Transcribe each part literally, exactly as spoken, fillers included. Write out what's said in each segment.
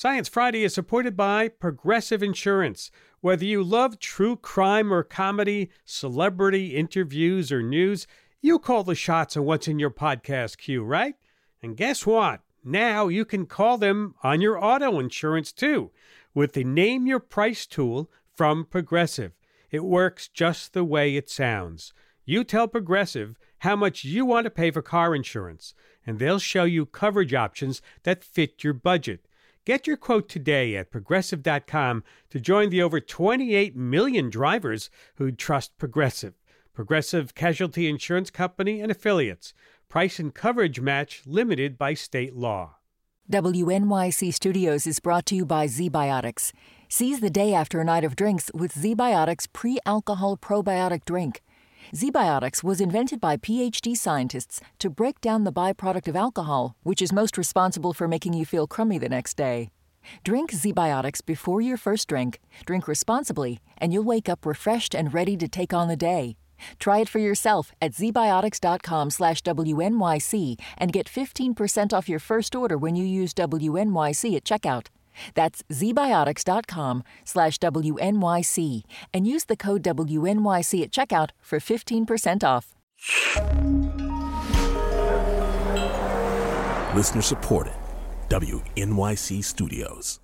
Science Friday is supported by Progressive Insurance. Whether you love true crime or comedy, celebrity interviews or news, you call the shots on what's in your podcast queue, right? And guess what? Now you can call them on your auto insurance too with the Name Your Price tool from Progressive. It works just the way it sounds. You tell Progressive how much you want to pay for car insurance, and they'll show you coverage options that fit your budget. Get your quote today at Progressive dot com to join the over twenty-eight million drivers who trust Progressive. Progressive Casualty Insurance Company and Affiliates. Price and coverage match limited by state law. W N Y C Studios is brought to you by ZBiotics. Seize the day after a night of drinks with ZBiotics pre-alcohol probiotic drink. ZBiotics was invented by P H D scientists to break down the byproduct of alcohol, which is most responsible for making you feel crummy the next day. Drink ZBiotics before your first drink, drink responsibly, and you'll wake up refreshed and ready to take on the day. Try it for yourself at zbiotics.com slash WNYC and get fifteen percent off your first order when you use W N Y C at checkout. That's zbiotics.com slash WNYC and use the code W N Y C at checkout for fifteen percent off. Listener supported. W N Y C Studios.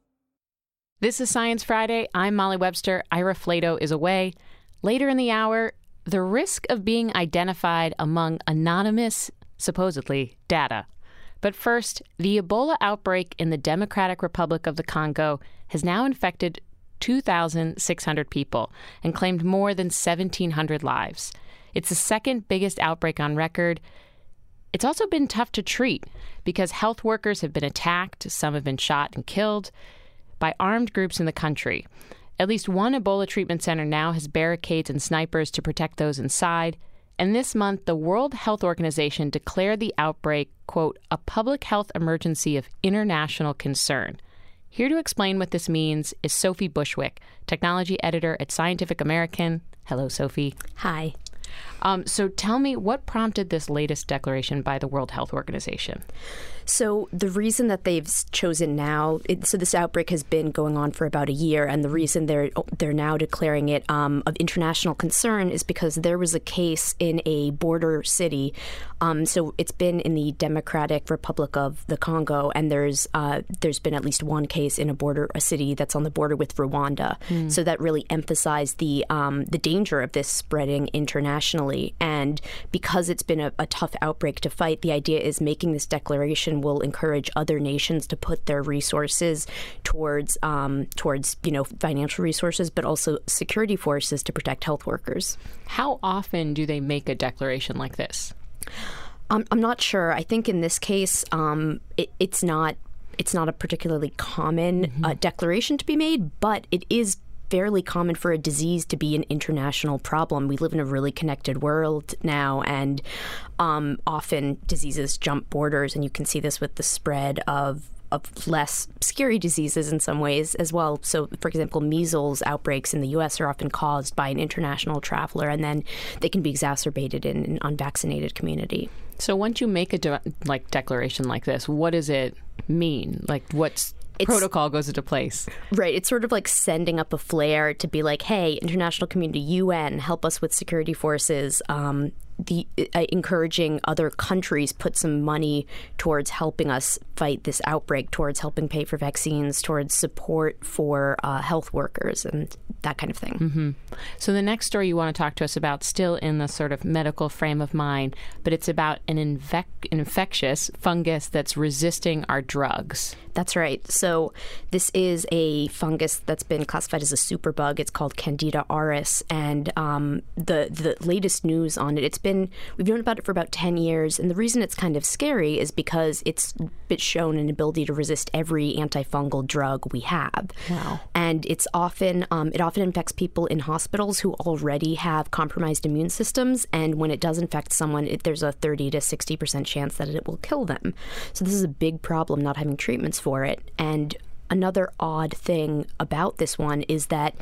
This is Science Friday. I'm Molly Webster. Ira Flato is away. Later in the hour, the risk of being identified among anonymous, supposedly, data. But first, the Ebola outbreak in the Democratic Republic of the Congo has now infected two thousand six hundred people and claimed more than seventeen hundred lives. It's the second biggest outbreak on record. It's also been tough to treat because health workers have been attacked, some have been shot and killed by armed groups in the country. At least one Ebola treatment center now has barricades and snipers to protect those inside. And this month, the World Health Organization declared the outbreak, quote, a public health emergency of international concern. Here to explain what this means is Sophie Bushwick, technology editor at Scientific American. Hello, Sophie. Hi. Um, so tell me, what prompted this latest declaration by the World Health Organization? So the reason that they've chosen now, it, so this outbreak has been going on for about a year, and the reason they're they're now declaring it um, of international concern is because there was a case in a border city. Um, so it's been in the Democratic Republic of the Congo, and there's uh, there's been at least one case in a border a city that's on the border with Rwanda. Mm. So that really emphasized the um, the danger of this spreading internationally. And because it's been a, a tough outbreak to fight, the idea is making this declaration will encourage other nations to put their resources towards um, towards you know financial resources, but also security forces to protect health workers. How often do they make a declaration like this? Um, I'm not sure. I think in this case, um, it, it's not it's not a particularly common mm-hmm. uh, declaration to be made, but it is fairly common for a disease to be an international problem. We live in a really connected world now, and um, often diseases jump borders, and you can see this with the spread of of less scary diseases in some ways as well. So, for example, measles outbreaks in the U S are often caused by an international traveler, and then they can be exacerbated in an unvaccinated community. So once you make a de- like declaration like this, what does it mean? Like, what's It's, protocol goes into place? Right. It's sort of like sending up a flare to be like, hey, international community, U N, help us with security forces. Um, the uh, encouraging other countries put some money towards helping us fight this outbreak, towards helping pay for vaccines, towards support for uh, health workers and that kind of thing. Mm-hmm. So the next story you want to talk to us about, still in the sort of medical frame of mind, but it's about an, infec- an infectious fungus that's resisting our drugs. That's right. So this is a fungus that's been classified as a superbug. It's called Candida auris, and um, the the latest news on it, it's been we've known about it for about ten years, and the reason it's kind of scary is because it's been shown an ability to resist every antifungal drug we have. Wow. And it's often um, it often infects people in hospitals who already have compromised immune systems, and when it does infect someone, it, there's a thirty to sixty percent chance that it will kill them. So this is a big problem, not having treatments for it. And another odd thing about this one is that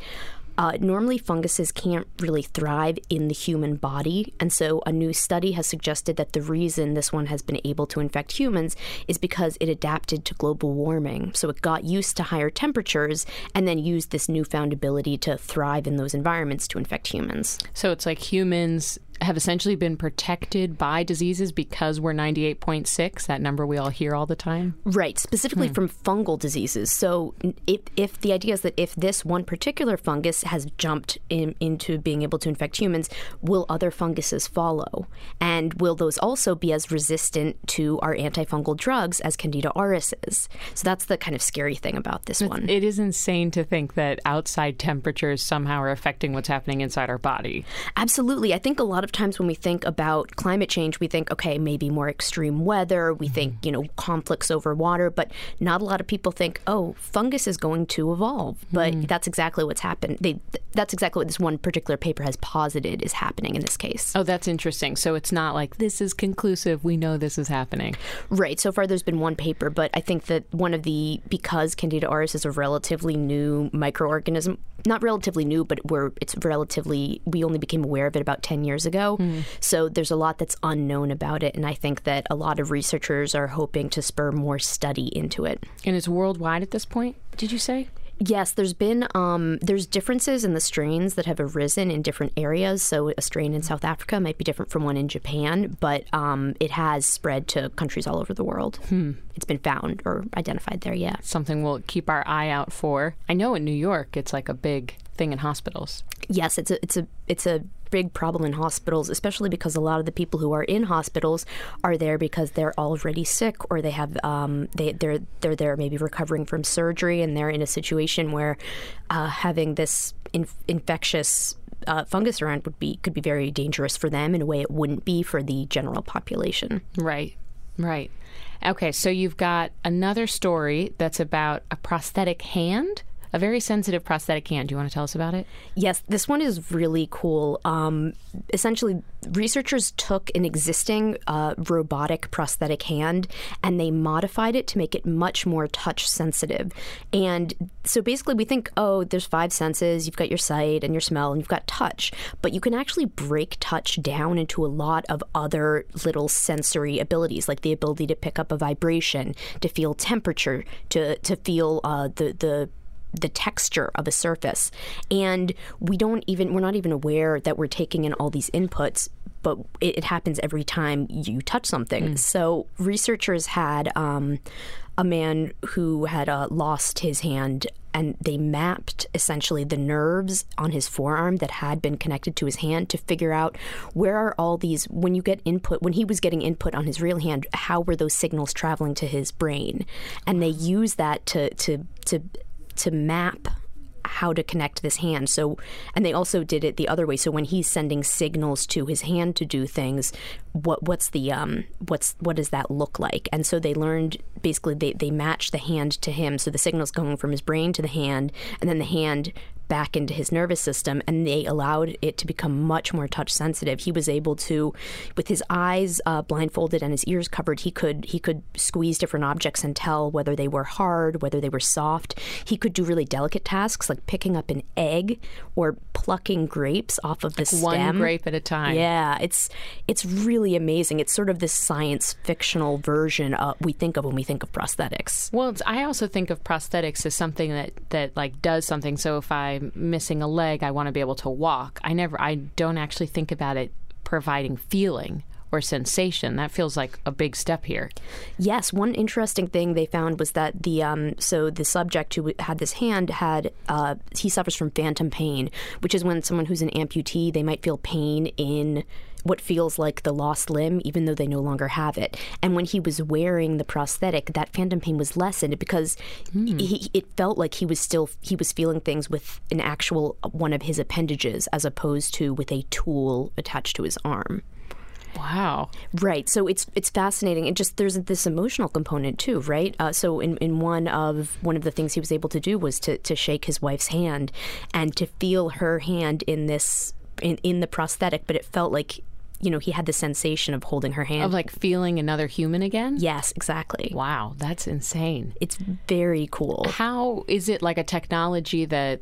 Uh, normally, funguses can't really thrive in the human body. And so a new study has suggested that the reason this one has been able to infect humans is because it adapted to global warming. So it got used to higher temperatures and then used this newfound ability to thrive in those environments to infect humans. So it's like humans have essentially been protected by diseases because we're ninety-eight point six, that number we all hear all the time? Right, specifically Hmm. from fungal diseases. So if, if the idea is that if this one particular fungus has jumped in, into being able to infect humans, will other funguses follow? And will those also be as resistant to our antifungal drugs as Candida auris is? So that's the kind of scary thing about this one. It is insane to think that outside temperatures somehow are affecting what's happening inside our body. Absolutely. I think a lot of times when we think about climate change, we think, okay, maybe more extreme weather. We think, you know, conflicts over water. But not a lot of people think, oh, fungus is going to evolve. But mm. that's exactly what's happened. They, that's exactly what this one particular paper has posited is happening in this case. Oh, that's interesting. So it's not like this is conclusive. We know this is happening. Right. So far, there's been one paper. But I think that one of the, because Candida auris is a relatively new microorganism, not relatively new, but we're, it's relatively, we only became aware of it about ten years ago. Mm. So there's a lot that's unknown about it. And I think that a lot of researchers are hoping to spur more study into it. And it's worldwide at this point, did you say? Yes, there's been um, there's differences in the strains that have arisen in different areas. So a strain in South Africa might be different from one in Japan, but um, it has spread to countries all over the world. Hmm. It's been found or identified there, yeah. Something we'll keep our eye out for. I know in New York it's like a big thing in hospitals. Yes, it's a it's a it's a big problem in hospitals, especially because a lot of the people who are in hospitals are there because they're already sick, or they have um, they they're they're there maybe recovering from surgery, and they're in a situation where uh, having this inf- infectious uh, fungus around would be could be very dangerous for them in a way it wouldn't be for the general population. Right, right. Okay, so you've got another story that's about a prosthetic hand. A very sensitive prosthetic hand. Do you want to tell us about it? Yes, this one is really cool. Um, essentially, researchers took an existing uh, robotic prosthetic hand and they modified it to make it much more touch sensitive. And so basically we think, oh, there's five senses. You've got your sight and your smell and you've got touch. But you can actually break touch down into a lot of other little sensory abilities, like the ability to pick up a vibration, to feel temperature, to, to feel uh, the the the texture of a surface. And we don't even, we're not even aware that we're taking in all these inputs, but it, it happens every time you touch something. Mm. So researchers had um, a man who had uh, lost his hand, and they mapped essentially the nerves on his forearm that had been connected to his hand to figure out where are all these, when you get input, when he was getting input on his real hand, how were those signals traveling to his brain? And they use that to to to to map how to connect this hand. So, and they also did it the other way. So when he's sending signals to his hand to do things, what what's the um what's what does that look like? And so they learned basically they they matched the hand to him. So the signal's going from his brain to the hand, and then the hand back into his nervous system, and they allowed it to become much more touch sensitive. He was able to, with his eyes uh, blindfolded and his ears covered, he could he could squeeze different objects and tell whether they were hard, whether they were soft. He could do really delicate tasks like picking up an egg or plucking grapes off of the stem. One grape at a time. Yeah, it's it's really amazing. It's sort of this science fictional version of we think of when we think of prosthetics. Well, it's, I also think of prosthetics as something that, that like does something. So if I'm missing a leg, I want to be able to walk. I never, I don't actually think about it providing feeling or sensation. That feels like a big step here. Yes, one interesting thing they found was that the um, so the subject who had this hand had uh, he suffers from phantom pain, which is when someone who's an amputee, they might feel pain in what feels like the lost limb, even though they no longer have it. And when he was wearing the prosthetic, that phantom pain was lessened because mm. he, it felt like he was still he was feeling things with an actual one of his appendages, as opposed to with a tool attached to his arm. Wow. Right. So it's it's fascinating. And just there's this emotional component too, right? Uh, so in, in one of one of the things he was able to do was to, to shake his wife's hand and to feel her hand in this in, in the prosthetic, but it felt like, you know, he had the sensation of holding her hand. Of like feeling another human again? Yes, exactly. Wow, that's insane. It's very cool. How is it like a technology that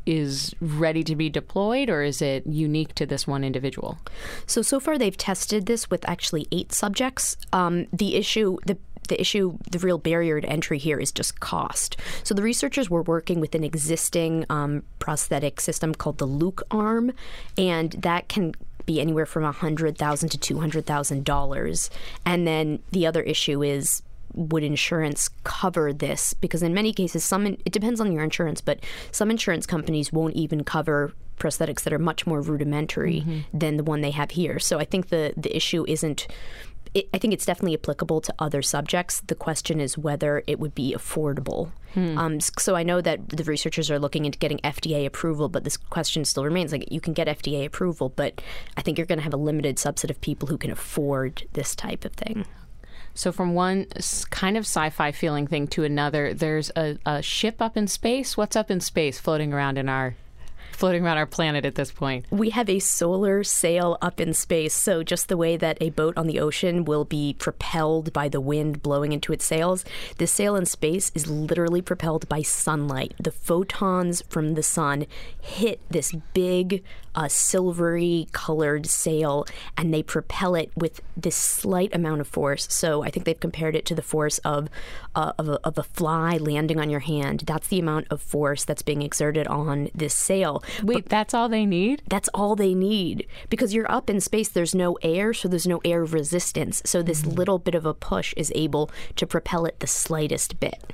is ready to be deployed, or is it unique to this one individual? So, so far they've tested this with actually eight subjects. Um, the issue, the The issue, the real barrier to entry here is just cost. So the researchers were working with an existing um, prosthetic system called the Luke arm, and that can be anywhere from one hundred thousand dollars to two hundred thousand dollars. And then the other issue is, would insurance cover this? Because in many cases, some it depends on your insurance, but some insurance companies won't even cover prosthetics that are much more rudimentary mm-hmm. than the one they have here. So I think the, the issue isn't... It, I think it's definitely applicable to other subjects. The question is whether it would be affordable. Hmm. Um, so I know that the researchers are looking into getting F D A approval, but this question still remains. Like, you can get F D A approval, but I think you're going to have a limited subset of people who can afford this type of thing. So from one kind of sci-fi feeling thing to another, there's a, a ship up in space. What's up in space floating around in our... floating around our planet at this point? We have a solar sail up in space. So just the way that a boat on the ocean will be propelled by the wind blowing into its sails, this sail in space is literally propelled by sunlight. The photons from the sun hit this big uh, silvery colored sail, and they propel it with this slight amount of force. So I think they've compared it to the force of, uh, of, a, of a fly landing on your hand. That's the amount of force that's being exerted on this sail. Wait, but that's all they need? That's all they need. Because you're up in space, there's no air, so there's no air resistance. So this mm-hmm. little bit of a push is able to propel it the slightest bit.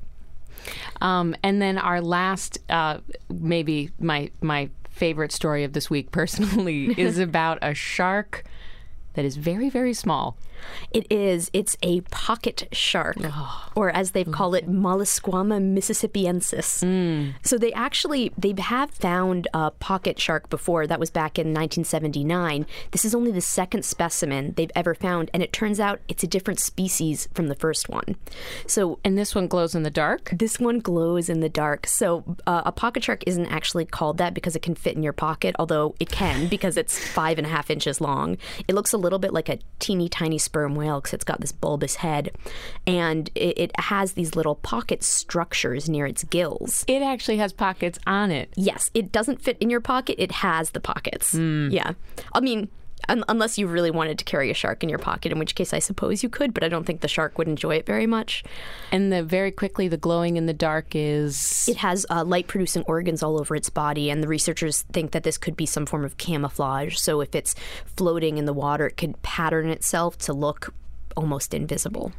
Um, and then our last, uh, maybe my my favorite story of this week personally, is about a shark that is very, very small. It is. It's a pocket shark, oh. or as they call it, Mollusquama mississippiensis. Mm. So they actually, they have found a pocket shark before. That was back in nineteen seventy-nine. This is only the second specimen they've ever found, and it turns out it's a different species from the first one. So, and this one glows in the dark? This one glows in the dark. So uh, a pocket shark isn't actually called that because it can fit in your pocket, although it can because it's five and a half inches long. It looks a little bit like a teeny tiny sperm whale because it's got this bulbous head, and it, it has these little pocket structures near its gills. It actually has pockets on it. Yes, it doesn't fit in your pocket. It has the pockets. Mm. Yeah. I mean, un- unless you really wanted to carry a shark in your pocket, in which case I suppose you could, but I don't think the shark would enjoy it very much. And the very quickly, the glowing in the dark is... It has uh, light-producing organs all over its body, and the researchers think that this could be some form of camouflage. So if it's floating in the water, it could pattern itself to look almost invisible.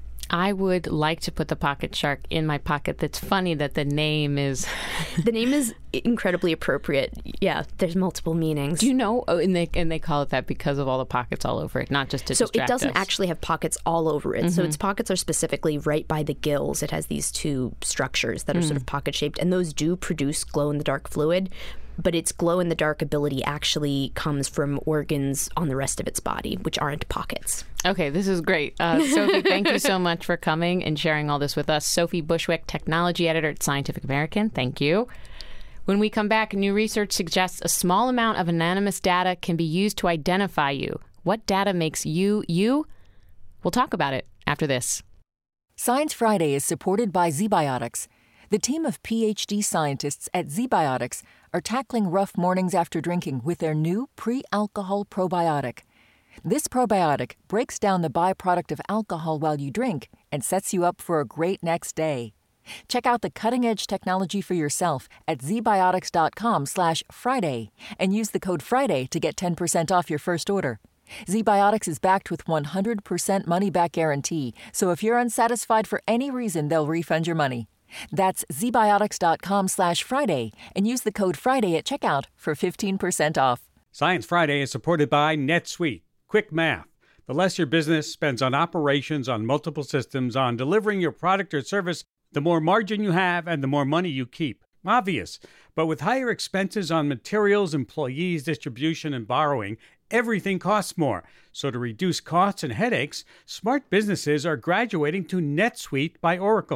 I would like to put the pocket shark in my pocket. That's funny that the name is... The name is incredibly appropriate. Yeah, there's multiple meanings. Do you know? Oh, and they and they call it that because of all the pockets all over it, not just to so distract us. So it doesn't actually have pockets all over it. Mm-hmm. So its pockets are specifically right by the gills. It has these two structures that are mm. sort of pocket-shaped, and those do produce glow-in-the-dark fluid. But its glow-in-the-dark ability actually comes from organs on the rest of its body, which aren't pockets. Okay, this is great. Uh, Sophie, thank you so much for coming and sharing all this with us. Sophie Bushwick, technology editor at Scientific American. Thank you. When we come back, new research suggests a small amount of anonymous data can be used to identify you. What data makes you, you? We'll talk about it after this. Science Friday is supported by ZBiotics. The team of P H D scientists at ZBiotics are tackling rough mornings after drinking with their new pre-alcohol probiotic. This probiotic breaks down the byproduct of alcohol while you drink and sets you up for a great next day. Check out the cutting-edge technology for yourself at zbiotics.com slash Friday and use the code Friday to get ten percent off your first order. ZBiotics is backed with one hundred percent money-back guarantee, so if you're unsatisfied for any reason, they'll refund your money. That's zbiotics.com slash Friday and use the code Friday at checkout for fifteen percent off. Science Friday is supported by NetSuite. Quick math. The less your business spends on operations, on multiple systems, on delivering your product or service, the more margin you have and the more money you keep. Obvious. But with higher expenses on materials, employees, distribution, and borrowing, everything costs more. So to reduce costs and headaches, smart businesses are graduating to NetSuite by Oracle.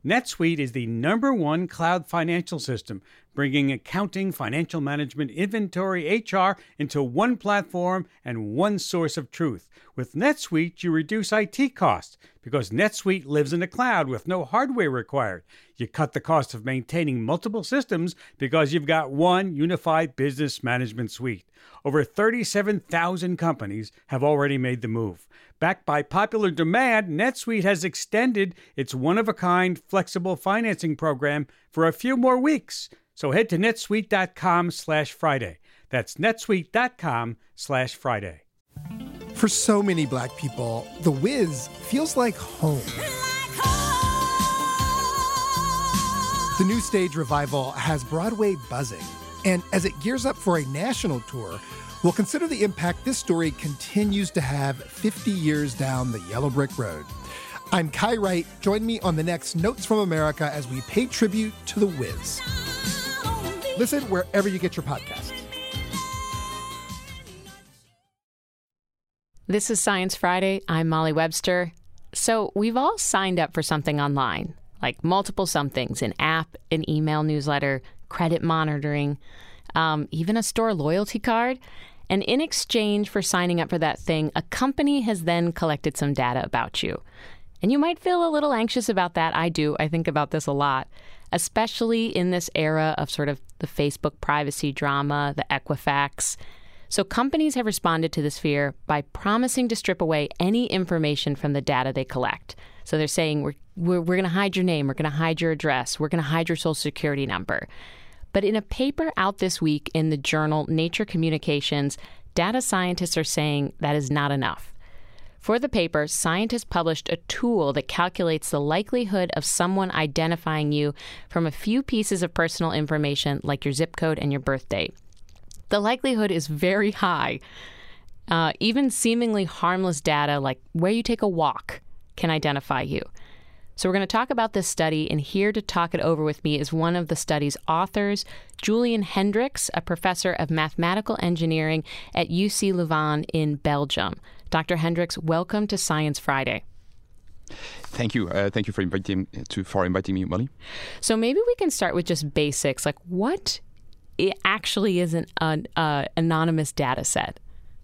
NetSuite is the number one cloud financial system, bringing accounting, financial management, inventory, H R into one platform and one source of truth. With NetSuite, you reduce I T costs because NetSuite lives in the cloud with no hardware required. You cut the cost of maintaining multiple systems because you've got one unified business management suite. Over thirty-seven thousand companies have already made the move. Backed by popular demand, NetSuite has extended its one-of-a-kind flexible financing program for a few more weeks. So head to netsuite.com slash Friday. That's netsuite.com slash Friday. For so many Black people, The Wiz feels like home. The new stage revival has Broadway buzzing. And as it gears up for a national tour, we'll consider the impact this story continues to have fifty years down the yellow brick road. I'm Kai Wright. Join me on the next Notes from America as we pay tribute to The Wiz. Listen wherever you get your podcasts. This is Science Friday. I'm Molly Webster. So we've all signed up for something online, like multiple somethings, an app, an email newsletter, credit monitoring, um, even a store loyalty card. And in exchange for signing up for that thing, a company has then collected some data about you. And you might feel a little anxious about that. I do. I think about this a lot, especially in this era of sort of the Facebook privacy drama, the Equifax. So companies have responded to this fear by promising to strip away any information from the data they collect. So they're saying, we're, we're, we're going to hide your name, we're going to hide your address, we're going to hide your social security number. But in a paper out this week in the journal Nature Communications, data scientists are saying that is not enough. For the paper, scientists published a tool that calculates the likelihood of someone identifying you from a few pieces of personal information like your zip code and your birth date. The likelihood is very high. Uh, even seemingly harmless data like where you take a walk can identify you. So we're going to talk about this study, and here to talk it over with me is one of the study's authors, Julian Hendricks, a professor of mathematical engineering at U C Leuven in Belgium. Doctor Hendricks, welcome to Science Friday. Thank you. Uh, thank you for inviting to for inviting me, Molly. So maybe we can start with just basics, like what it actually is an, an uh, anonymous data set.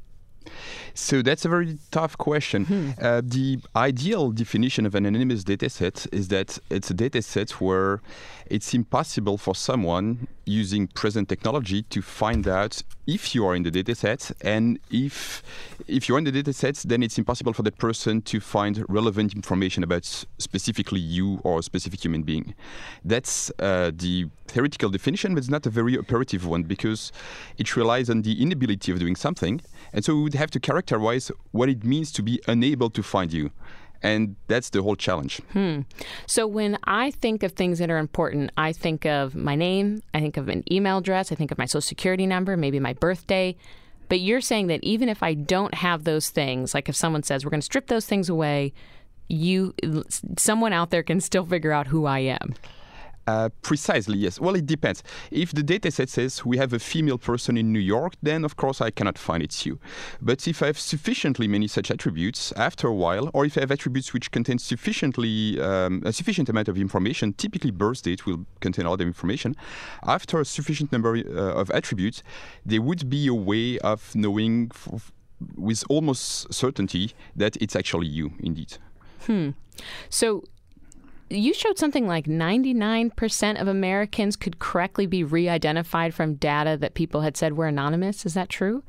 So that's a very tough question. Hmm. Uh, the ideal definition of an anonymous dataset is that it's a dataset where it's impossible for someone using present technology to find out if you are in the dataset, and if if you're in the dataset, then it's impossible for the person to find relevant information about specifically you or a specific human being. That's uh, the theoretical definition, but it's not a very operative one because it relies on the inability of doing something, and so we would have to characterize what it means to be unable to find you. And that's the whole challenge. Hmm. So when I think of things that are important, I think of my name, I think of an email address, I think of my social security number, maybe my birthday. But you're saying that even if I don't have those things, like if someone says we're going to strip those things away, you, someone out there can still figure out who I am. Uh, precisely, yes. Well, it depends. If the dataset says we have a female person in New York, then of course I cannot find it's you. But if I have sufficiently many such attributes, after a while, or if I have attributes which contain sufficiently um, a sufficient amount of information, typically birth date will contain a lot of information, after a sufficient number uh, of attributes, there would be a way of knowing f- with almost certainty that it's actually you, indeed. Hmm. So you showed something like ninety-nine percent of Americans could correctly be re-identified from data that people had said were anonymous. Is that true?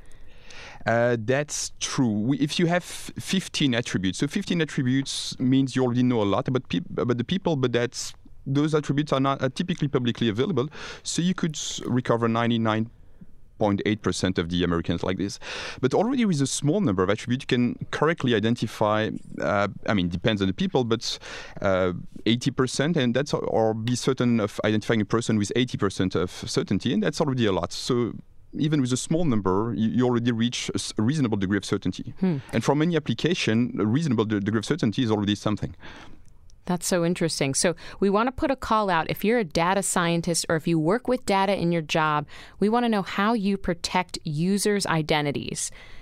Uh, that's true. We, if you have fifteen attributes, so fifteen attributes means you already know a lot about, pe- about the people, but that's those attributes are not are typically publicly available, so you could recover ninety-nine point eight percent of the Americans like this. But already with a small number of attributes, you can correctly identify, uh, I mean, depends on the people, but uh, eighty percent, and that's, or be certain of identifying a person with eighty percent of certainty, and that's already a lot. So even with a small number, you, you already reach a reasonable degree of certainty. Hmm. And for many applications, a reasonable degree of certainty is already something. That's so interesting. So we want to put a call out. If you're a data scientist or if you work with data in your job, we want to know how you protect users' identities.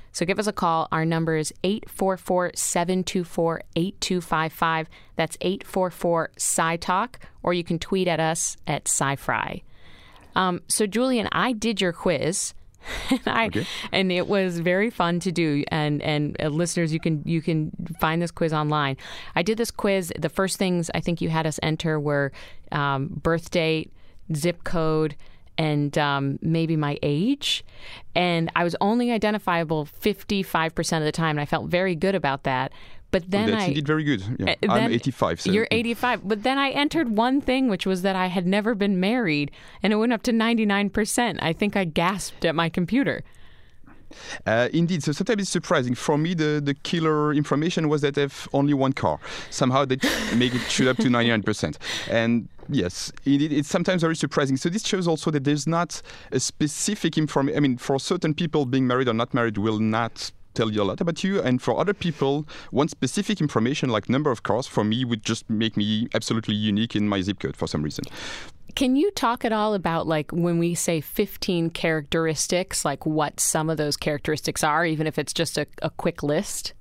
So give us a call. Our number is eight four four, seven two four, eight two five five. That's eight four four, S C I Talk, or you can tweet at us at SciFri. Um, so, Julian, I did your quiz. And, I, okay. and it was very fun to do. And and uh, listeners, you can you can find this quiz online. I did this quiz. The first things I think you had us enter were um, birth date, zip code, and um, maybe my age. And I was only identifiable fifty-five percent of the time, and I felt very good about that. But then oh, that's I indeed very good. Yeah. Uh, I'm eighty-five. So. You're eighty-five. But then I entered one thing, which was that I had never been married, and it went up to ninety-nine percent. I think I gasped at my computer. Uh, indeed. So sometimes it's surprising. For me, the, the killer information was that I have only one car. Somehow they make it shoot up to ninety-nine percent. And yes, it, it's sometimes very surprising. So this shows also that there's not a specific information. I mean, for certain people, being married or not married will not tell you a lot about you, and for other people, one specific information like number of cars for me would just make me absolutely unique in my zip code for some reason. Can you talk at all about, like, when we say fifteen characteristics, like what some of those characteristics are, even if it's just a, a quick list?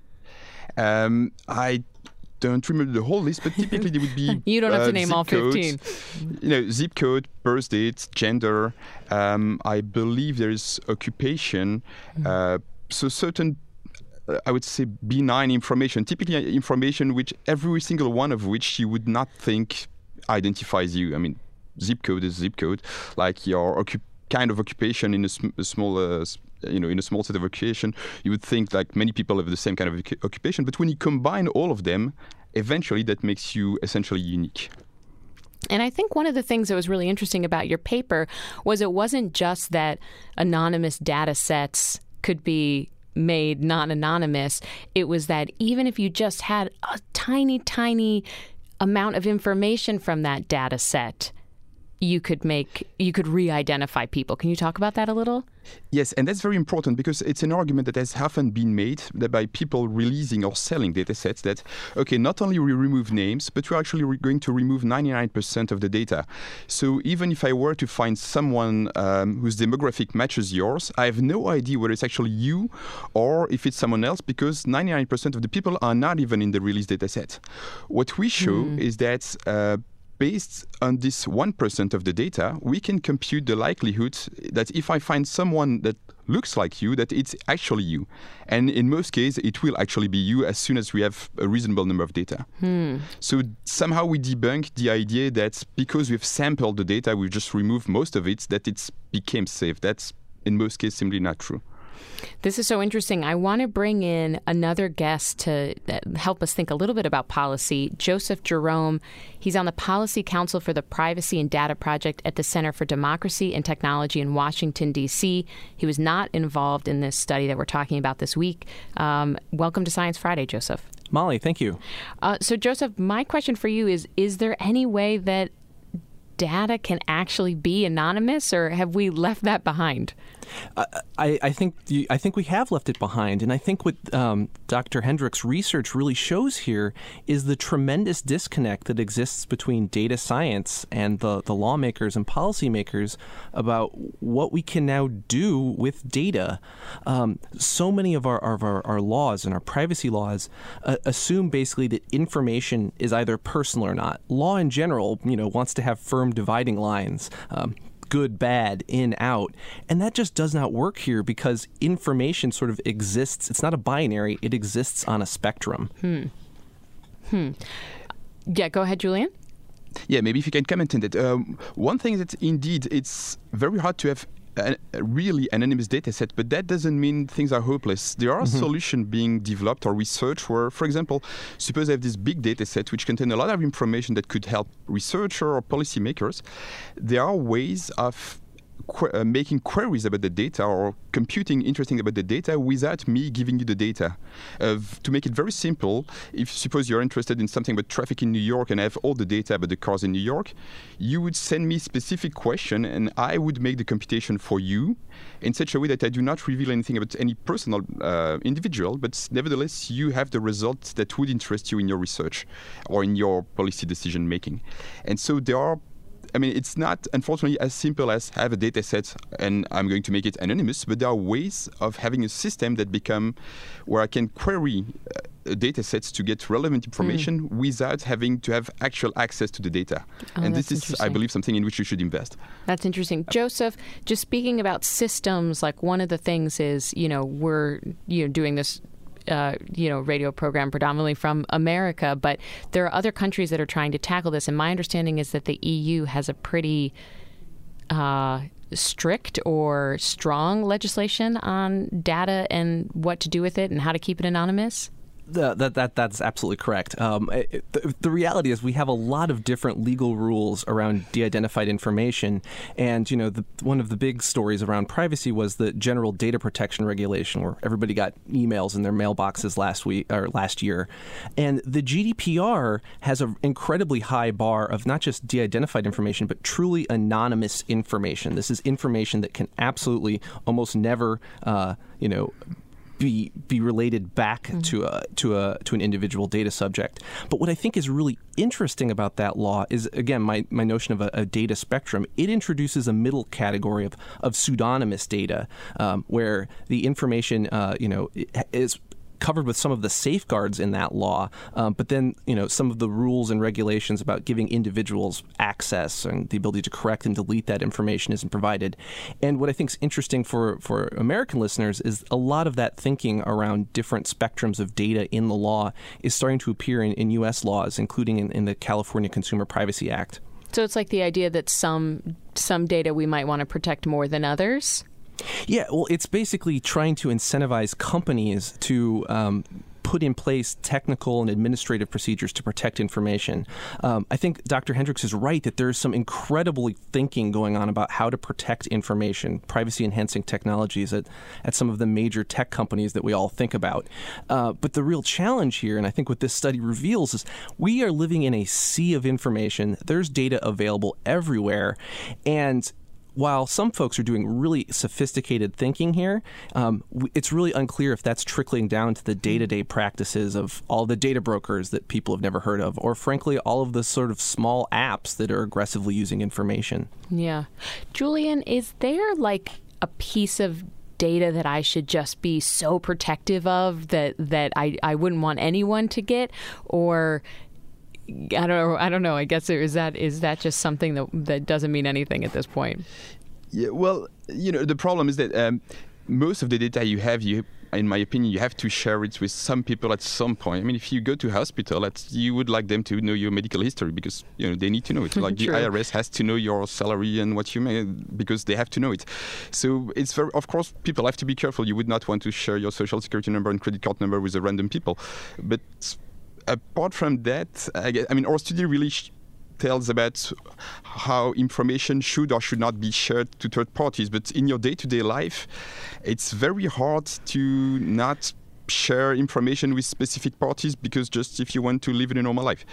Um, I don't remember the whole list, but typically there would be you don't have uh, to name all fifteen. Code, you know, zip code, birth date, gender. Um, I believe there is occupation. Mm-hmm. Uh, So certain, uh, I would say, benign information, typically information which every single one of which you would not think identifies you. I mean, zip code is zip code, like your occup- kind of occupation in a, sm- a small, uh, you know, in a small set of occupation, you would think like many people have the same kind of occupation. But when you combine all of them, eventually that makes you essentially unique. And I think one of the things that was really interesting about your paper was it wasn't just that anonymous data sets could be made non-anonymous. It was that even if you just had a tiny, tiny amount of information from that data set, you could make, you could re-identify people. Can you talk about that a little? Yes, and that's very important because it's an argument that has often been made that by people releasing or selling data sets that, okay, not only we remove names, but we're actually re- going to remove ninety-nine percent of the data. So even if I were to find someone um, whose demographic matches yours, I have no idea whether it's actually you or if it's someone else because ninety-nine percent of the people are not even in the released data set. What we show mm. is that uh, based on this one percent of the data, we can compute the likelihood that if I find someone that looks like you, that it's actually you. And in most cases, it will actually be you as soon as we have a reasonable number of data. Hmm. So somehow we debunk the idea that because we've sampled the data, we've just removed most of it, that it became safe. That's in most cases simply not true. This is so interesting. I want to bring in another guest to help us think a little bit about policy. Joseph Jerome. He's on the Policy Council for the Privacy and Data Project at the Center for Democracy and Technology in Washington, D C. He was not involved in this study that we're talking about this week. Um, welcome to Science Friday, Joseph. Molly, thank you. Uh, so, Joseph, my question for you is, is there any way that data can actually be anonymous, or have we left that behind? Uh, I, I think the, I think we have left it behind, and I think what um, Doctor Hendrick's research really shows here is the tremendous disconnect that exists between data science and the, the lawmakers and policymakers about what we can now do with data. Um, so many of our, of our, our laws and our privacy laws uh, assume basically that information is either personal or not. Law in general, you know, wants to have firm dividing lines. Um, good, bad, in, out. And that just does not work here because information sort of exists. It's not a binary. It exists on a spectrum. Hmm. Hmm. Yeah, go ahead, Julian. Yeah, maybe if you can comment on that. Um, one thing that indeed it's very hard to have a, a really anonymous data set, but that doesn't mean things are hopeless. There are mm-hmm. solutions being developed or researched where, for example, suppose I have this big data set which contain a lot of information that could help researchers or policymakers. There are ways of qu- uh, making queries about the data or computing interesting about the data without me giving you the data. Uh, to make it very simple, if suppose you're interested in something about traffic in New York and I have all the data about the cars in New York, you would send me specific question and I would make the computation for you in such a way that I do not reveal anything about any personal uh, individual, but nevertheless you have the results that would interest you in your research or in your policy decision making. And so there are I mean, it's not, unfortunately, as simple as have a data set and I'm going to make it anonymous, but there are ways of having a system that become where I can query uh, data sets to get relevant information mm. without having to have actual access to the data. Oh, and this is, I believe, something in which you should invest. That's interesting. Joseph, just speaking about systems, like one of the things is, you know, we're, you know, doing this Uh, you know, radio program predominantly from America, but there are other countries that are trying to tackle this. And my understanding is that the E U has a pretty uh, strict or strong legislation on data and what to do with it and how to keep it anonymous. The, that that that's absolutely correct. Um, it, the, the reality is we have a lot of different legal rules around de-identified information, and you know the, one of the big stories around privacy was the General Data Protection Regulation, where everybody got emails in their mailboxes last week or last year, and the G D P R has an incredibly high bar of not just de-identified information but truly anonymous information. This is information that can absolutely almost never, uh, you know. Be, be related back mm-hmm. to a to a to an individual data subject. But what I think is really interesting about that law is, again, my, my notion of a, a data spectrum. It introduces a middle category of of pseudonymous data, um, where the information uh, you know is covered with some of the safeguards in that law, um, but then you know some of the rules and regulations about giving individuals access and the ability to correct and delete that information isn't provided. And what I think is interesting for, for American listeners is a lot of that thinking around different spectrums of data in the law is starting to appear in, in U S laws, including in, in the California Consumer Privacy Act. So it's like the idea that some some data we might want to protect more than others? Yeah, well, it's basically trying to incentivize companies to um, put in place technical and administrative procedures to protect information. Um, I think Doctor Hendricks is right that there's some incredibly thinking going on about how to protect information, privacy-enhancing technologies at, at some of the major tech companies that we all think about. Uh, but the real challenge here, and I think what this study reveals, is we are living in a sea of information. There's data available everywhere, and while some folks are doing really sophisticated thinking here, um, it's really unclear if that's trickling down to the day-to-day practices of all the data brokers that people have never heard of, or frankly, all of the sort of small apps that are aggressively using information. Yeah. Julian, is there like a piece of data that I should just be so protective of that, that I, I wouldn't want anyone to get? Or I don't know. I don't know. I guess is that is that just something that that doesn't mean anything at this point? Yeah. Well, you know, the problem is that um, most of the data you have, you, in my opinion, you have to share it with some people at some point. I mean, if you go to a hospital, that's, you would like them to know your medical history because you know they need to know it. Like the I R S has to know your salary and what you make because they have to know it. So it's very, of course, people have to be careful. You would not want to share your social security number and credit card number with a random people, but apart from that, I, guess, I mean, our study really sh- tells about how information should or should not be shared to third parties. But in your day-to-day life, it's very hard to not share information with specific parties because just if you want to live in a normal life.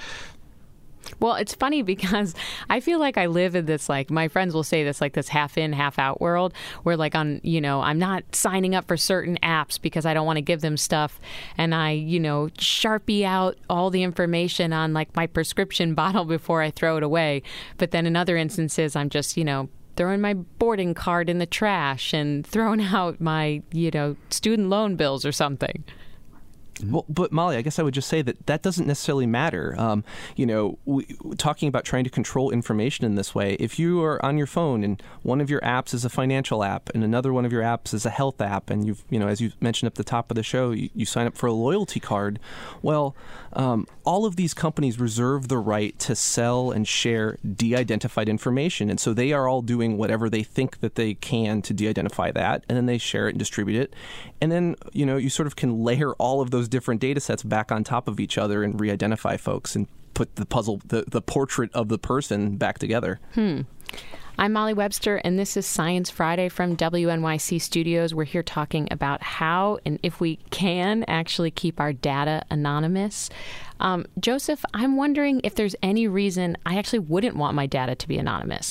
Well, it's funny because I feel like I live in this, like, my friends will say this, like this half in, half out world where, like, on, you know, I'm not signing up for certain apps because I don't want to give them stuff. And I, you know, Sharpie out all the information on, like, my prescription bottle before I throw it away. But then in other instances, I'm just, you know, throwing my boarding card in the trash and throwing out my, you know, student loan bills or something. Well, but Molly, I guess I would just say that that doesn't necessarily matter. Um, you know, we, talking about trying to control information in this way, if you are on your phone and one of your apps is a financial app and another one of your apps is a health app, and you've, you know, as you mentioned at the top of the show, you, you sign up for a loyalty card. Well, um, all of these companies reserve the right to sell and share de-identified information, and so they are all doing whatever they think that they can to de-identify that, and then they share it and distribute it, and then you know you sort of can layer all of those different data sets back on top of each other and re-identify folks and put the puzzle, the, the portrait of the person back together. Hmm. I'm Molly Webster, and this is Science Friday from W N Y C Studios. We're here talking about how and if we can actually keep our data anonymous. Um, Joseph, I'm wondering if there's any reason I actually wouldn't want my data to be anonymous.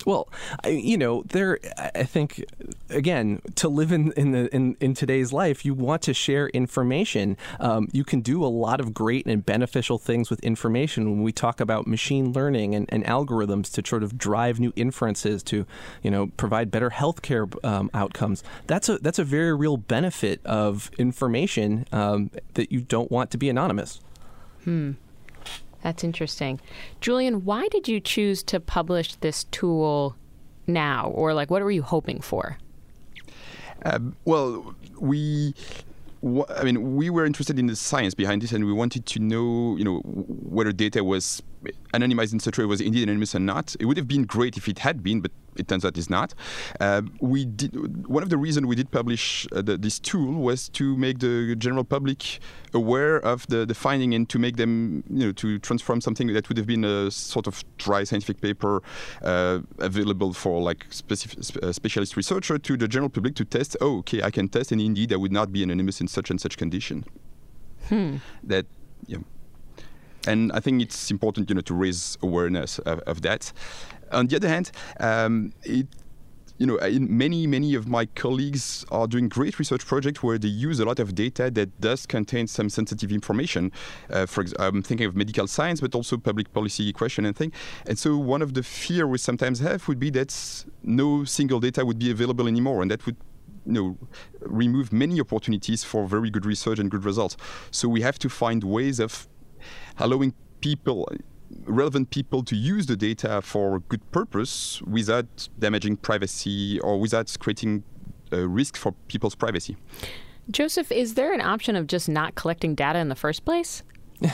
Well, I, you know, there. I think, again, to live in in, the, in in today's life, you want to share information. Um, you can do a lot of great and beneficial things with information. When we talk about machine learning and, and algorithms to sort of drive new inferences to, you know, provide better healthcare um, outcomes, that's a that's a very real benefit of information um, that you don't want to be anonymous. Hmm. That's interesting. Julian, why did you choose to publish this tool now? Or like, what were you hoping for? Uh, well, we... I mean, we were interested in the science behind this, and we wanted to know, you know, whether data was anonymized in such a way was indeed anonymous or not. It would have been great if it had been, but it turns out it's not. Uh, we did. One of the reasons we did publish uh, the, this tool was to make the general public aware of the, the finding and to make them, you know, to transform something that would have been a sort of dry scientific paper uh, available for like specific, uh, specialist researcher to the general public to test. Oh, okay, I can test, and indeed I would not be anonymous in such and such condition. Hmm. That, yeah. And I think it's important, you know, to raise awareness of, of that. On the other hand, um, it, you know, many, many of my colleagues are doing great research projects where they use a lot of data that does contain some sensitive information. Uh, for example, I'm thinking of medical science, but also public policy question and thing. And so one of the fear we sometimes have would be that no single data would be available anymore, and that would, you know, remove many opportunities for very good research and good results. So we have to find ways of allowing people, relevant people, to use the data for good purpose without damaging privacy or without creating a risk for people's privacy. Joseph, is there an option of just not collecting data in the first place?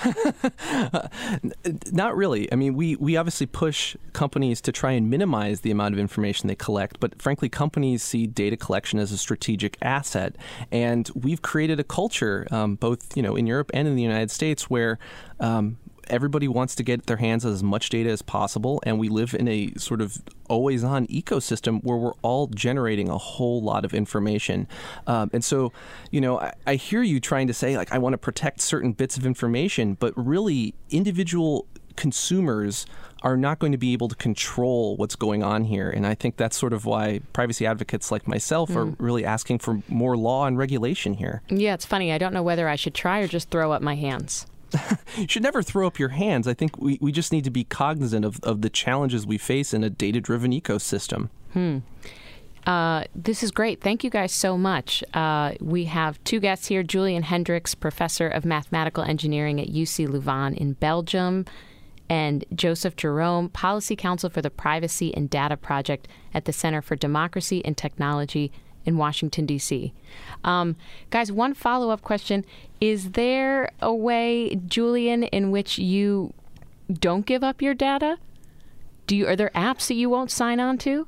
Not really. I mean, we, we obviously push companies to try and minimize the amount of information they collect, but frankly, companies see data collection as a strategic asset. And we've created a culture, um, both, you know, in Europe and in the United States, where um, everybody wants to get their hands on as much data as possible, and we live in a sort of always-on ecosystem where we're all generating a whole lot of information. Um, and so, you know, I, I hear you trying to say, like, I want to protect certain bits of information, but really individual consumers are not going to be able to control what's going on here. And I think that's sort of why privacy advocates like myself mm. are really asking for more law and regulation here. Yeah, it's funny. I don't know whether I should try or just throw up my hands. You should never throw up your hands. I think we, we just need to be cognizant of, of the challenges we face in a data-driven ecosystem. Hmm. Uh, this is great. Thank you guys so much. Uh, we have two guests here, Julian Hendricks, professor of mathematical engineering at U C Leuven in Belgium, and Joseph Jerome, policy counsel for the Privacy and Data Project at the Center for Democracy and Technology in Washington, D C. Um, guys, one follow-up question. Is there a way, Julian, in which you don't give up your data? Do you, are there apps that you won't sign on to?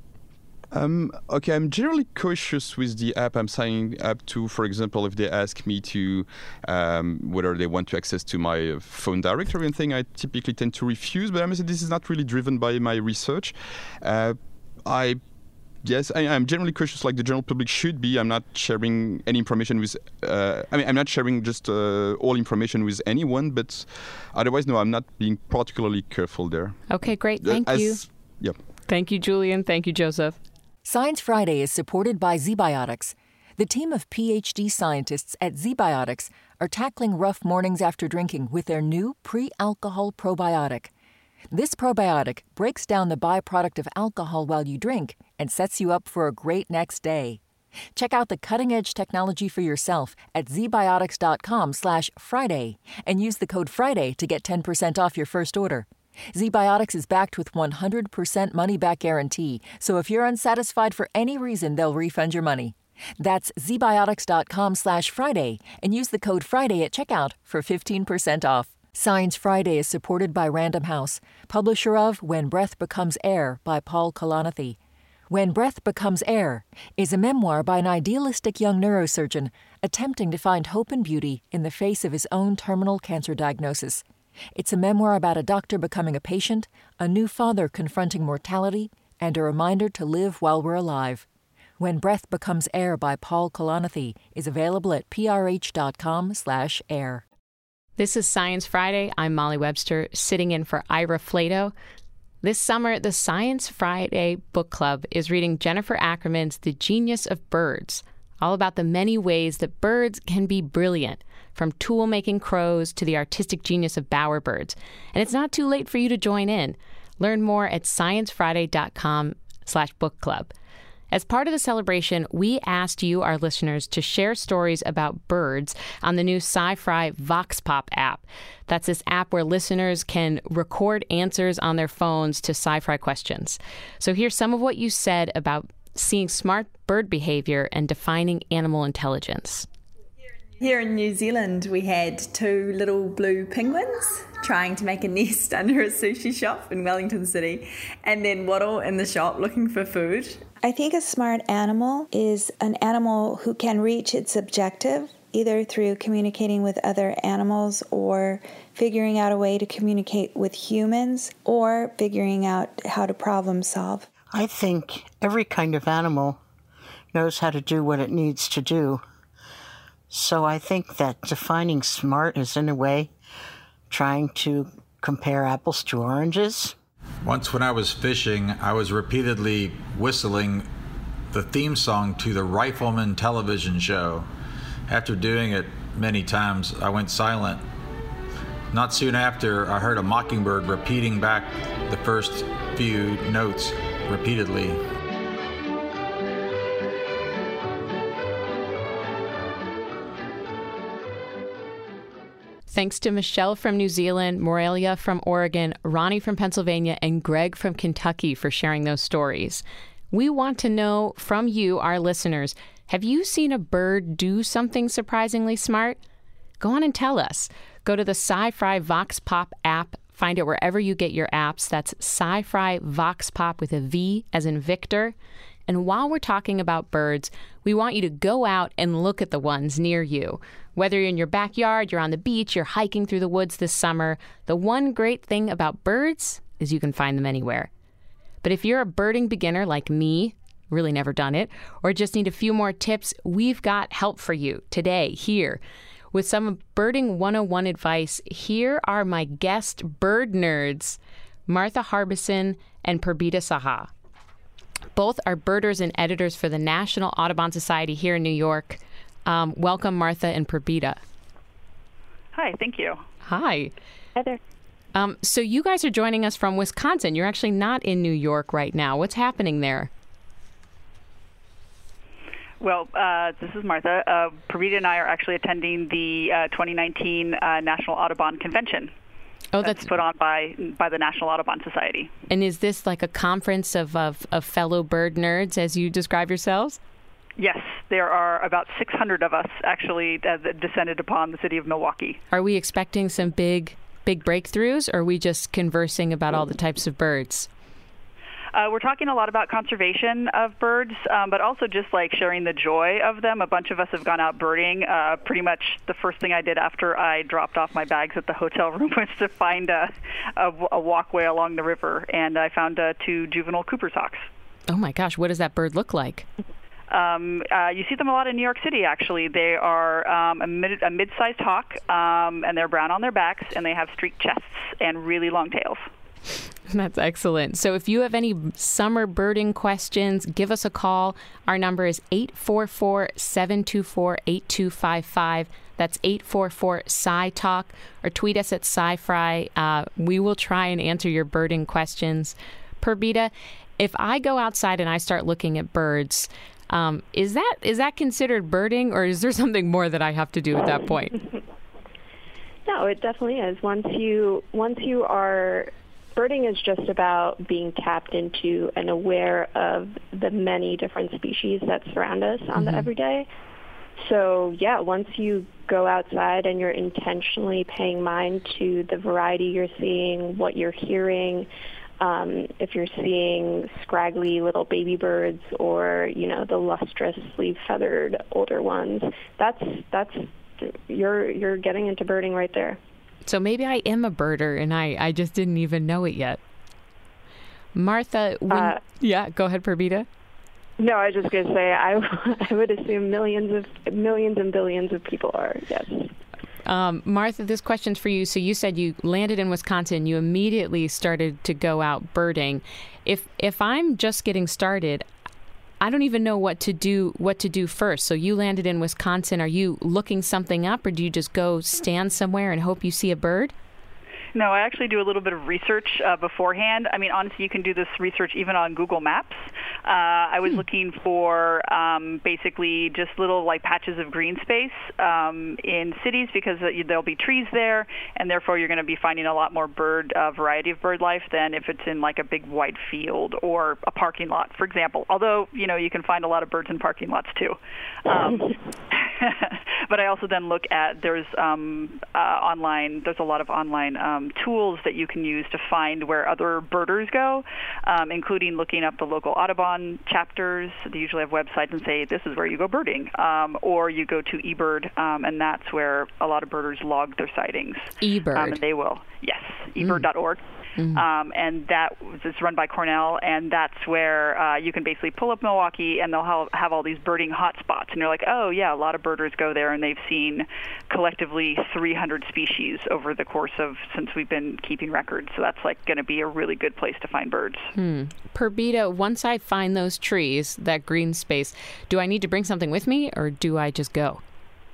Um, okay, I'm generally cautious with the app I'm signing up to. For example, if they ask me to, um, whether they want to access to my phone directory and thing, I typically tend to refuse. But I must say this is not really driven by my research. Uh, I Yes, I, I'm generally cautious, like the general public should be. I'm not sharing any information with, uh, I mean, I'm not sharing just uh, all information with anyone, but otherwise, no, I'm not being particularly careful there. Okay, great. Thank uh, as, you. Yeah. Thank you, Julian. Thank you, Joseph. Science Friday is supported by ZBiotics. The team of P H D scientists at ZBiotics are tackling rough mornings after drinking with their new pre-alcohol probiotic. This probiotic breaks down the byproduct of alcohol while you drink and sets you up for a great next day. Check out the cutting-edge technology for yourself at zbiotics.com slash Friday and use the code Friday to get ten percent off your first order. ZBiotics is backed with one hundred percent money-back guarantee, so if you're unsatisfied for any reason, they'll refund your money. That's zbiotics.com slash Friday and use the code Friday at checkout for fifteen percent off. Science Friday is supported by Random House, publisher of When Breath Becomes Air by Paul Kalanithi. When Breath Becomes Air is a memoir by an idealistic young neurosurgeon attempting to find hope and beauty in the face of his own terminal cancer diagnosis. It's a memoir about a doctor becoming a patient, a new father confronting mortality, and a reminder to live while we're alive. When Breath Becomes Air by Paul Kalanithi is available at prh.com slash air. This is Science Friday. I'm Molly Webster, sitting in for Ira Flato. This summer, the Science Friday Book Club is reading Jennifer Ackerman's The Genius of Birds, all about the many ways that birds can be brilliant, from tool-making crows to the artistic genius of bowerbirds. And it's not too late for you to join in. Learn more at sciencefriday.com slash book club. As part of the celebration, we asked you, our listeners, to share stories about birds on the new Sci-Fi Vox Pop app. That's this app where listeners can record answers on their phones to sci-fi questions. So here's some of what you said about seeing smart bird behavior and defining animal intelligence. Here in New Zealand, we had two little blue penguins trying to make a nest under a sushi shop in Wellington City, and then waddle in the shop looking for food. I think a smart animal is an animal who can reach its objective, either through communicating with other animals or figuring out a way to communicate with humans or figuring out how to problem solve. I think every kind of animal knows how to do what it needs to do. So I think that defining smart is, in a way, trying to compare apples to oranges. Once when I was fishing, I was repeatedly whistling the theme song to the Rifleman television show. After doing it many times, I went silent. Not soon after, I heard a mockingbird repeating back the first few notes repeatedly. Thanks to Michelle from New Zealand, Morelia from Oregon, Ronnie from Pennsylvania, and Greg from Kentucky for sharing those stories. We want to know from you, our listeners, have you seen a bird do something surprisingly smart? Go on and tell us. Go to the Sci-Fi Vox Pop app. Find it wherever you get your apps. That's Sci-Fi Vox Pop with a V as in Victor. And while we're talking about birds, we want you to go out and look at the ones near you. Whether you're in your backyard, you're on the beach, you're hiking through the woods this summer, the one great thing about birds is you can find them anywhere. But if you're a birding beginner like me, really never done it, or just need a few more tips, we've got help for you today here. With some Birding one oh one advice, here are my guest bird nerds, Martha Harbison and Purbita Saha. Both are birders and editors for the National Audubon Society here in New York. Um, welcome, Martha and Purbita. Hi, thank you. Hi. Hi there. Um, so you guys are joining us from Wisconsin. You're actually not in New York right now. What's happening there? Well, uh, this is Martha. Uh, Purbita and I are actually attending the uh, twenty nineteen uh, National Audubon Convention. Oh, that's, that's put on by by the National Audubon Society. And is this like a conference of, of, of fellow bird nerds, as you describe yourselves? Yes, there are about six hundred of us actually uh, that descended upon the city of Milwaukee. Are we expecting some big, big breakthroughs, or are we just conversing about all the types of birds? Uh, we're talking a lot about conservation of birds, um, but also just like sharing the joy of them. A bunch of us have gone out birding. Uh, pretty much the first thing I did after I dropped off my bags at the hotel room was to find a, a, a walkway along the river, and I found uh, two juvenile Cooper's hawks. Oh my gosh, what does that bird look like? Um, uh, you see them a lot in New York City, actually. They are um, a, mid, a mid-sized hawk, um, and they're brown on their backs, and they have streaked chests and really long tails. That's excellent. So if you have any summer birding questions, give us a call. Our number is eight four four, seven two four, eight two five five. That's eight four four, S C I Talk, or tweet us at Sci-Fi. Uh, we will try and answer your birding questions. Purbita, if I go outside and I start looking at birds, um, is that is that considered birding, or is there something more that I have to do at that point? No, it definitely is. Once you once you are birding is just about being tapped into and aware of the many different species that surround us on mm-hmm. the everyday. So, yeah, once you go outside and you're intentionally paying mind to the variety you're seeing, what you're hearing, um, if you're seeing scraggly little baby birds or, you know, the lustrously feathered older ones, that's that's you're you're getting into birding right there. So maybe I am a birder, and I, I just didn't even know it yet. Martha, when, uh, yeah, go ahead, Purbita. No, I was just going to say, I, I would assume millions of millions and billions of people are, yes. Um, Martha, this question's for you. So you said you landed in Wisconsin. You immediately started to go out birding. If if I'm just getting started, I don't even know what to do what to do first. So you landed in Wisconsin. Are you looking something up, or do you just go stand somewhere and hope you see a bird? No, I actually do a little bit of research uh, beforehand. I mean, honestly, you can do this research even on Google Maps. Uh, I was hmm. looking for um, basically just little like patches of green space um, in cities because there'll be trees there, and therefore you're going to be finding a lot more bird uh, variety of bird life than if it's in like a big wide field or a parking lot, for example. Although, you know, you can find a lot of birds in parking lots too. Um, but I also then look at, there's um, uh, online, there's a lot of online um, tools that you can use to find where other birders go, um, including looking up the local Audubon chapters. They usually have websites and say, this is where you go birding. Um, or you go to eBird, um, and that's where a lot of birders log their sightings. eBird. Um, and they will, yes, e bird dot org. Mm. Um, and that is run by Cornell, and that's where uh, you can basically pull up Milwaukee, and they'll have, have all these birding hotspots. And you're like, oh, yeah, a lot of birders go there, and they've seen collectively three hundred species over the course of since we've been keeping records. So that's like going to be a really good place to find birds. Hmm. Perdita, once I find those trees, that green space, do I need to bring something with me, or do I just go?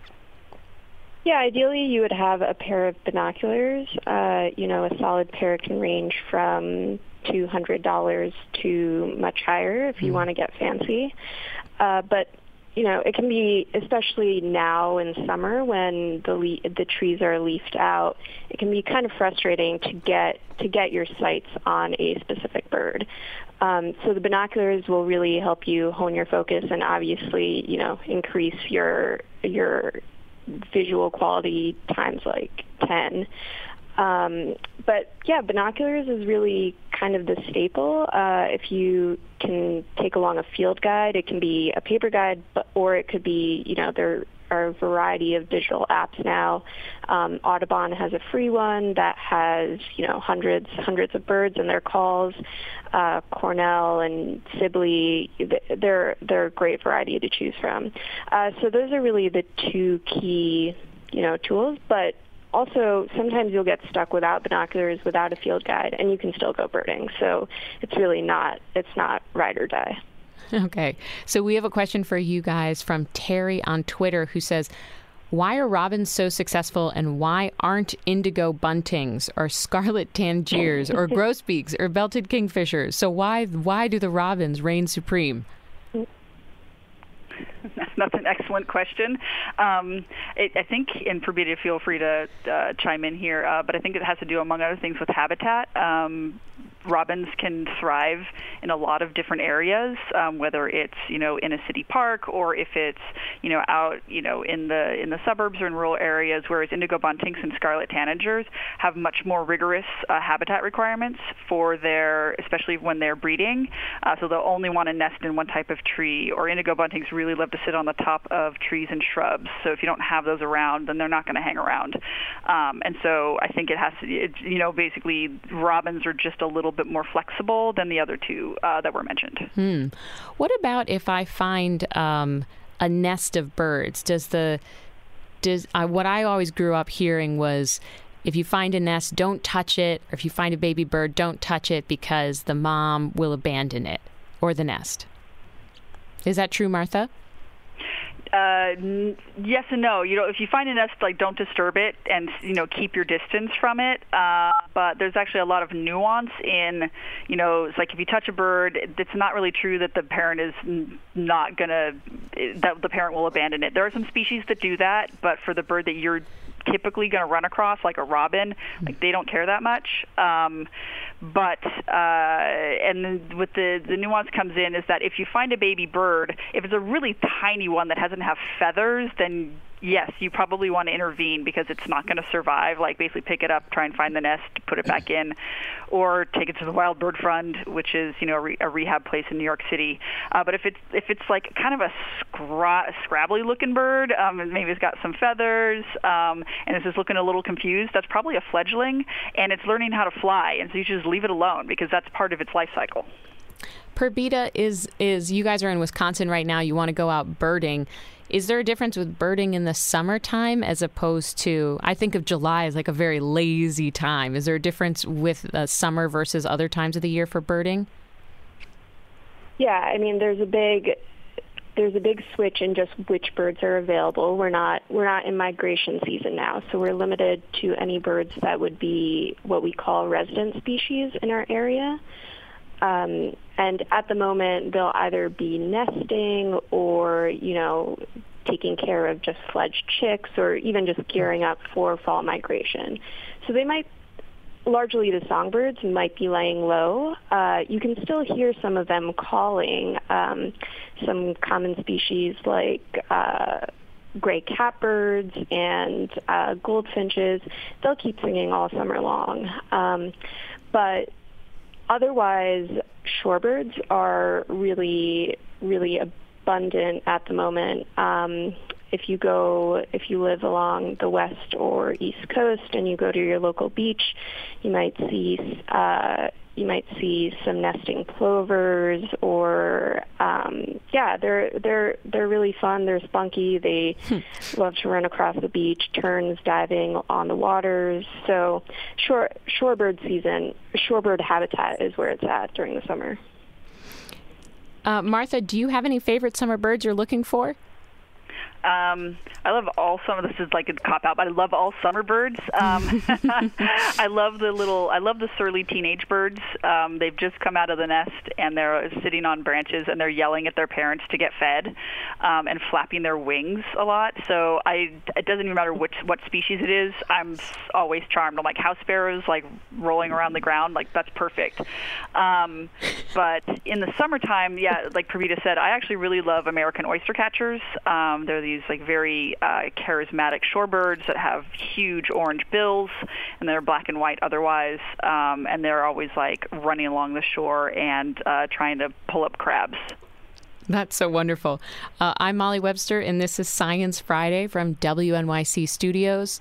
Yeah, ideally you would have a pair of binoculars. Uh, you know, a solid pair can range from two hundred dollars to much higher if you mm. want to get fancy. Uh, but, you know, it can be, especially now in summer when the le- the trees are leafed out, it can be kind of frustrating to get to get your sights on a specific bird. Um, so the binoculars will really help you hone your focus and obviously, you know, increase your your visual quality times like ten. Um, but yeah, binoculars is really kind of the staple. Uh, if you can take along a field guide, it can be a paper guide, but, or it could be, you know, there are a variety of digital apps now. Um, Audubon has a free one that has, you know, hundreds, hundreds of birds and their calls. Uh, Cornell and Sibley, they're, they're a great variety to choose from. Uh, so those are really the two key, you know, tools, but also, sometimes you'll get stuck without binoculars, without a field guide, and you can still go birding. So it's really not, it's not ride or die. Okay. So we have a question for you guys from Terry on Twitter who says, why are robins so successful and why aren't indigo buntings or scarlet tangiers or grosbeaks or belted kingfishers? So why why do the robins reign supreme? That's an excellent question. Um, it, I think, and Perdita, feel free to uh, chime in here, uh, but I think it has to do, among other things, with habitat. Um, robins can thrive in a lot of different areas, um, whether it's, you know, in a city park or if it's, you know, out, you know, in the in the suburbs or in rural areas, whereas indigo buntings and scarlet tanagers have much more rigorous uh, habitat requirements for their, especially when they're breeding. Uh, so they'll only want to nest in one type of tree, or indigo buntings really love to sit on the top of trees and shrubs. So if you don't have those around, then they're not going to hang around. Um, and so I think it has to, it, you know, basically robins are just a little bit more flexible than the other two uh, that were mentioned. Hmm. What about if I find um, a nest of birds? Does the does uh, what I always grew up hearing was, if you find a nest, don't touch it. Or if you find a baby bird, don't touch it because the mom will abandon it or the nest. Is that true, Martha? Uh, n- yes and no. You know, if you find a nest, like, don't disturb it and, you know, keep your distance from it. Uh, but there's actually a lot of nuance in, you know, it's like if you touch a bird, it's not really true that the parent is n- not going to, that the parent will abandon it. There are some species that do that, but for the bird that you're typically going to run across, like a robin, like they don't care that much. Um, but uh, and then with the the nuance comes in is that if you find a baby bird, if it's a really tiny one that doesn't have feathers, then yes, you probably want to intervene because it's not going to survive. Like basically pick it up, try and find the nest, put it back in, or take it to the Wild Bird Fund, which is, you know, a, re- a rehab place in New York City. Uh, but if it's if it's like kind of a scra- scrabbly looking bird, um, and maybe it's got some feathers, um, and it's just looking a little confused, that's probably a fledgling, and it's learning how to fly, and so you should just leave it alone because that's part of its life cycle. Purbita, is is you guys are in Wisconsin right now. You want to go out birding. Is there a difference with birding in the summertime as opposed to, I think of July as like a very lazy time. Is there a difference with uh, summer versus other times of the year for birding? Yeah, I mean, there's a big there's a big switch in just which birds are available. We're not we're not in migration season now, so we're limited to any birds that would be what we call resident species in our area. Um, and at the moment, they'll either be nesting or, you know, taking care of just fledged chicks or even just gearing up for fall migration. So they might, largely the songbirds, might be laying low. Uh, you can still hear some of them calling. Um, some common species like uh, gray catbirds and uh, goldfinches, they'll keep singing all summer long. Um, but otherwise, shorebirds are really, really abundant at the moment. Um, if you go, if you live along the west or east coast and you go to your local beach, you might see uh, you might see some nesting plovers, or um, yeah, they're they're they're really fun. They're spunky. They love to run across the beach, terns diving on the waters. So shore shorebird season, shorebird habitat is where it's at during the summer. Uh, Martha, do you have any favorite summer birds you're looking for? Um, I love all summer. This is like a cop out, but I love all summer birds. Um, I love the little, I love the surly teenage birds. Um, they've just come out of the nest and they're sitting on branches and they're yelling at their parents to get fed, um, and flapping their wings a lot. So I, it doesn't even matter which what species it is. I'm always charmed. I'm like house sparrows, like rolling around the ground, like that's perfect. Um, but in the summertime, yeah, like Purbita said, I actually really love American oyster catchers. Um, they're these like very uh, charismatic shorebirds that have huge orange bills, and they're black and white otherwise, um, and they're always like running along the shore and uh, trying to pull up crabs. That's so wonderful. Uh, I'm Molly Webster, and this is Science Friday from W N Y C Studios.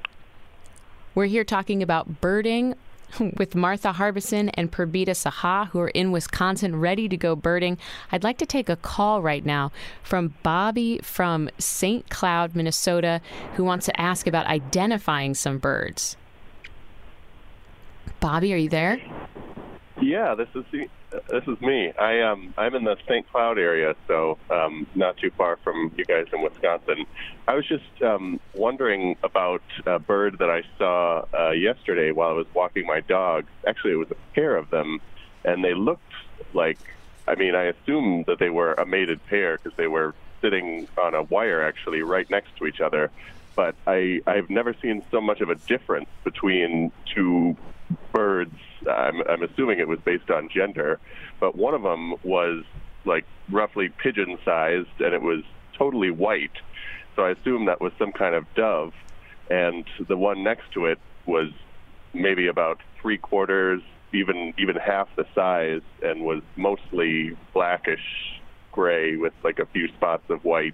We're here talking about birding with Martha Harbison and Purbita Saha, who are in Wisconsin ready to go birding. I'd like to take a call right now from Bobby from Saint Cloud, Minnesota, who wants to ask about identifying some birds. Bobby, are you there? Yeah, this is the, this is me. I um I'm in the Saint Cloud area, so um, not too far from you guys in Wisconsin. I was just um, wondering about a bird that I saw uh, yesterday while I was walking my dog. Actually, it was a pair of them, and they looked like, I mean, I assumed that they were a mated pair because they were sitting on a wire actually right next to each other. But I I've never seen so much of a difference between two birds. I'm, I'm assuming it was based on gender, but one of them was like roughly pigeon-sized, and it was totally white. So I assume that was some kind of dove, and the one next to it was maybe about three quarters, even even half the size, and was mostly blackish gray with like a few spots of white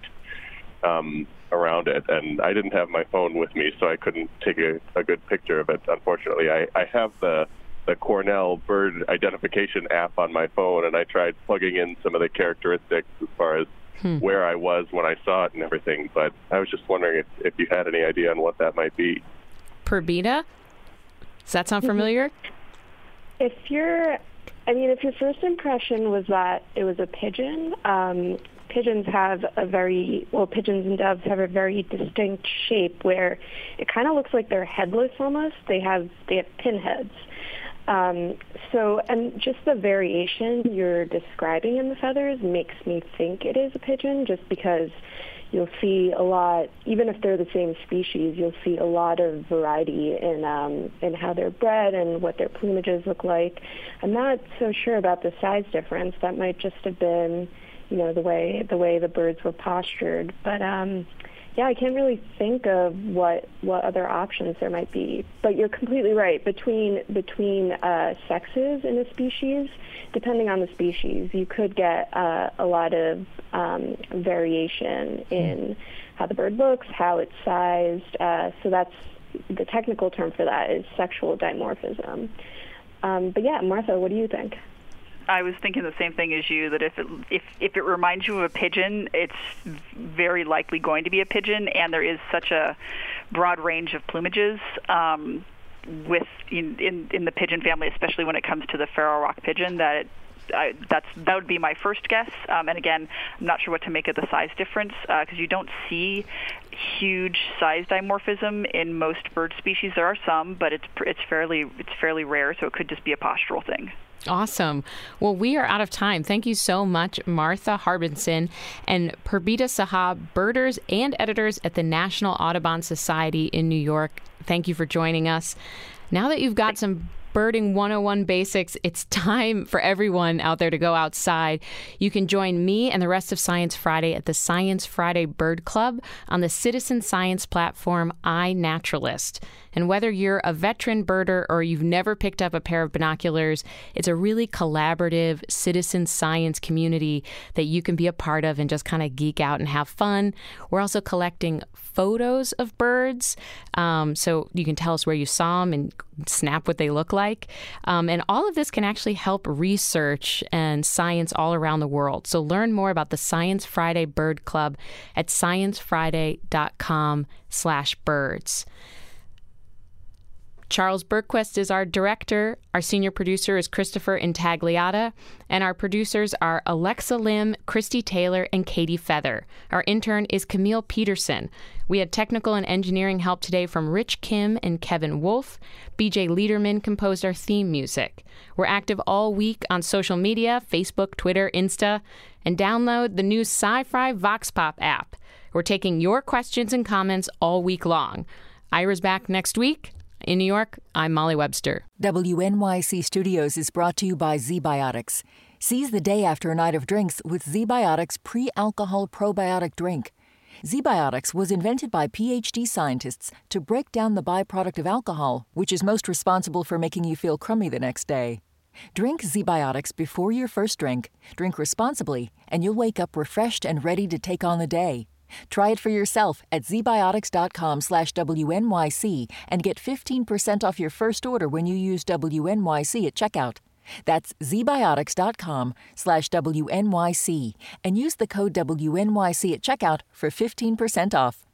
um, around it. And I didn't have my phone with me, so I couldn't take a, a good picture of it. Unfortunately, I, I have the the Cornell bird identification app on my phone, and I tried plugging in some of the characteristics as far as hmm. where I was when I saw it and everything, but I was just wondering if, if you had any idea on what that might be. Purbita? Does that sound familiar? If you're, I mean, if your first impression was that it was a pigeon, um, pigeons have a very, well, pigeons and doves have a very distinct shape where it kind of looks like they're headless almost. They have, they have pinheads. Um, so, and just the variation you're describing in the feathers makes me think it is a pigeon, just because you'll see a lot, even if they're the same species, you'll see a lot of variety in um, in how they're bred and what their plumages look like. I'm not so sure about the size difference. That might just have been, you know, the way the way the birds were postured. But um, yeah, I can't really think of what what other options there might be. But you're completely right. Between between uh, sexes in a species, depending on the species, you could get uh, a lot of um, variation in how the bird looks, how it's sized. Uh, so that's the technical term for that is sexual dimorphism. Um, but yeah, Martha, what do you think? I was thinking the same thing as you, that if it, if if it reminds you of a pigeon, it's very likely going to be a pigeon, and there is such a broad range of plumages um, with in, in in the pigeon family, especially when it comes to the Faroe rock pigeon, that it, I, that's that would be my first guess. Um, and again, I'm not sure what to make of the size difference because uh, you don't see huge size dimorphism in most bird species. There are some, but it's it's fairly it's fairly rare, so it could just be a postural thing. Awesome. Well, we are out of time. Thank you so much, Martha Harbinson and Purbita Saha, birders and editors at the National Audubon Society in New York. Thank you for joining us. Now that you've got some Birding one oh one basics, it's time for everyone out there to go outside. You can join me and the rest of Science Friday at the Science Friday Bird Club on the citizen science platform iNaturalist. And whether you're a veteran birder or you've never picked up a pair of binoculars, it's a really collaborative citizen science community that you can be a part of and just kind of geek out and have fun. We're also collecting photos of birds, um, so you can tell us where you saw them and snap what they look like. Um, and all of this can actually help research and science all around the world. So learn more about the Science Friday Bird Club at sciencefriday.com slash birds. Charles Bergquist is our director. Our senior producer is Christopher Intagliata. And our producers are Alexa Lim, Christy Taylor, and Katie Feather. Our intern is Camille Peterson. We had technical and engineering help today from Rich Kim and Kevin Wolf. B J Liederman composed our theme music. We're active all week on social media, Facebook, Twitter, Insta, and download the new Sci-Fi Vox Pop app. We're taking your questions and comments all week long. Ira's back next week. In New York, I'm Molly Webster. W N Y C Studios is brought to you by ZBiotics. Seize the day after a night of drinks with ZBiotics pre-alcohol probiotic drink. ZBiotics was invented by P H D scientists to break down the byproduct of alcohol, which is most responsible for making you feel crummy the next day. Drink ZBiotics before your first drink, drink responsibly, and you'll wake up refreshed and ready to take on the day. Try it for yourself at zbiotics.com slash WNYC and get fifteen percent off your first order when you use W N Y C at checkout. That's zbiotics.com slash WNYC and use the code W N Y C at checkout for fifteen percent off.